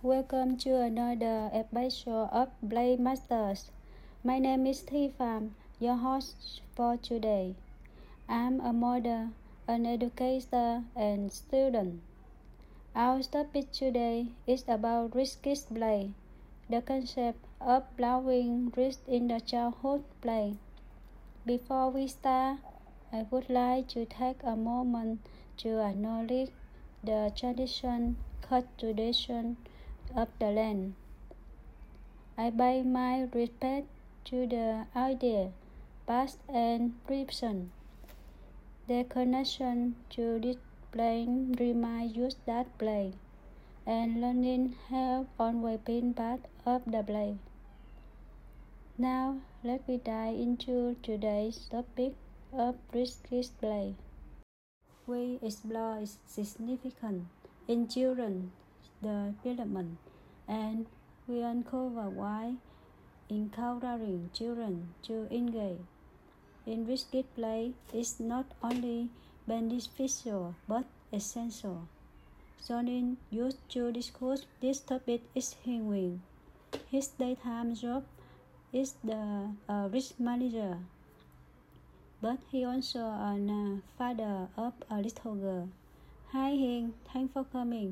welcome to another episode of Play Masters. My name is Thi Pham, your host for today. I'm a mother, an educator, and student. Our topic today is about risky play, the concept of allowing risk in the childhood play. Before we start, I would like to take a moment to acknowledge the tradition, cultivation of the land. I pay my respect to the idea, past and present. Their connection to this play reminds us that play and learning have always been part of the play. Now, let me dive into today's topic of risky play. We explore its significance in children's development, and we uncover why encouraging children to engage in risky play is not only beneficial but essential. Joining us to discuss this topic is Hiền Nguyễn. His daytime job is the risk manager, but he also a father of a little girl. Hi Hiền, thanks for coming.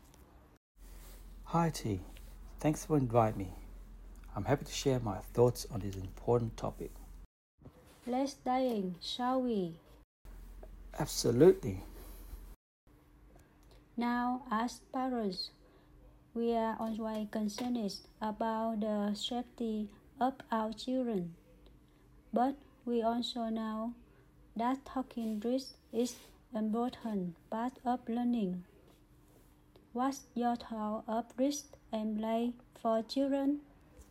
Hi T, thanks for inviting me. I'm happy to share my thoughts on this important topic. Let's dive in, shall we? Absolutely. Now, as parents, we are always concerned about the safety of our children, but we also know that taking risk is an important part of learning. What's your thought of risk and play for children?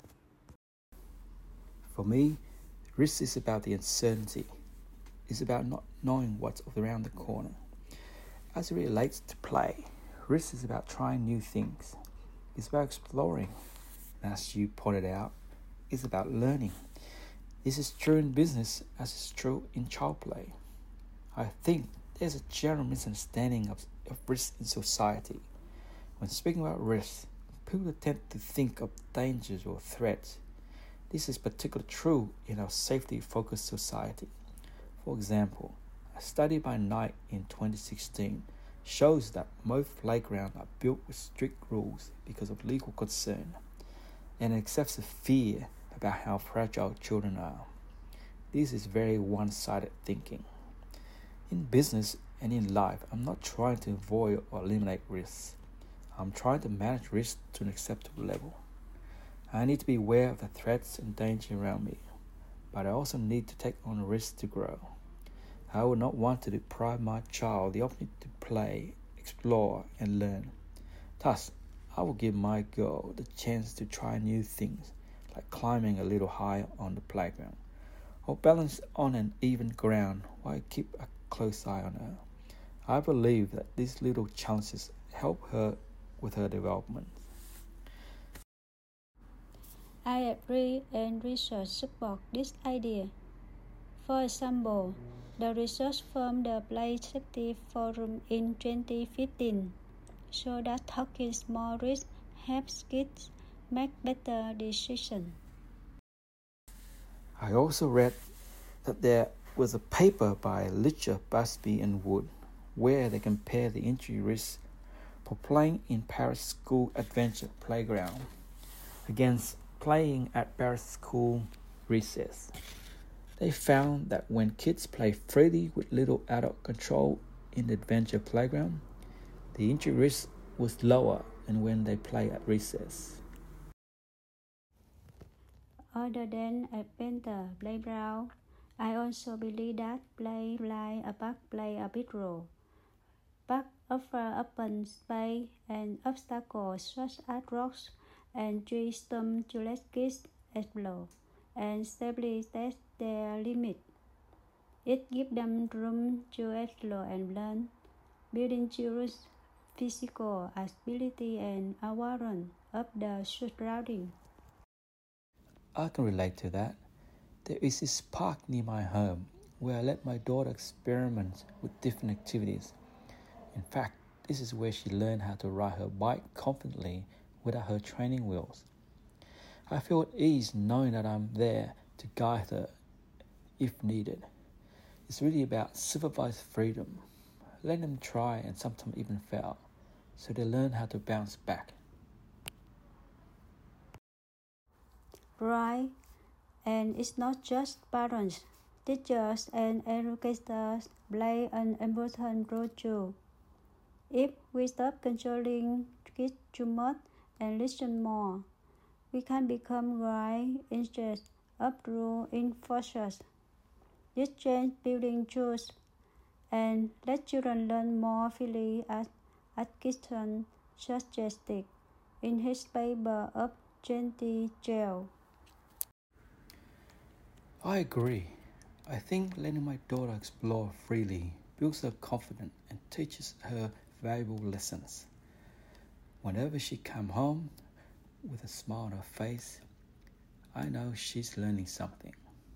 For me, risk is about the uncertainty. It's about not knowing what's around the corner. As it relates to play, risk is about trying new things. It's about exploring. As you pointed out, it's about learning. This is true in business as it's true in child play. I think there's a general misunderstanding of risk in society. When speaking about risk, people tend to think of dangers or threats. This is particularly true in our safety-focused society. For example, a study by Knight in 2016 shows that most playgrounds are built with strict rules because of legal concern and excessive fear about how fragile children are. This is very one-sided thinking. In business and in life, I'm not trying to avoid or eliminate risks. I'm trying to manage risk to an acceptable level. I need to be aware of the threats and danger around me, but I also need to take on risks to grow. I would not want to deprive my child the opportunity to play, explore, and learn. Thus, I will give my girl the chance to try new things, like climbing a little higher on the playground, or balance on an even ground while I keep a close eye on her. I believe that these little challenges help her with her development. I agree and research support this idea. For example, the research from the Play Safety Forum in 2015 showed that taking small risks helps kids make better decisions. I also read that there was a paper by Litcher, Busby and Wood where they compare the injury risk for playing in Paris School Adventure Playground against playing at Paris School Recess. They found that when kids play freely with little adult control in the adventure playground, the injury risk was lower than when they play at recess. Other than adventure playground, I also believe that play like a park play a big role. Park offer open space and obstacles such as rocks and tree stumps to let kids explore and safely test their limits. It gives them room to explore and learn, building children's physical ability and awareness of the surroundings. I can relate to that. There is this park near my home where I let my daughter experiment with different activities. In fact, this is where she learned how to ride her bike confidently without her training wheels. I feel at ease knowing that I'm there to guide her if needed. It's really about supervised freedom. Let them try and sometimes even fail, so they learn how to bounce back. Right, and it's not just parents. Teachers and educators play an important role too. If we stop controlling kids too much and listen more, we can become right instead of rule enforcers. This change building trust and let children learn more freely as Atkinson suggested in his paper of Gentle Jail. I agree. I think letting my daughter explore freely builds her confidence and teaches her valuable lessons. Whenever she comes home with a smile on her face, I know she's learning something.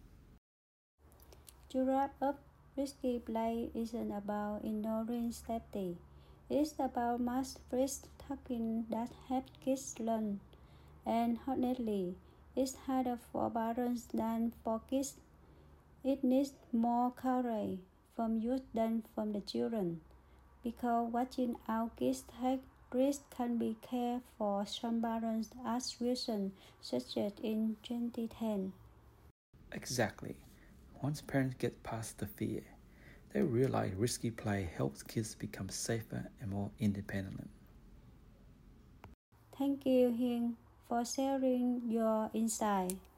To wrap up, risky play isn't about ignoring safety. It's about mass risk taking that helps kids learn. And honestly, it's harder for parents than for kids. It needs more courage from youth than from the children, because watching our kids take risks can be care for some parents, as Wilson suggested in 2010. Exactly. Once parents get past the fear, they realize risky play helps kids become safer and more independent. Thank you, Hing, for sharing your insight.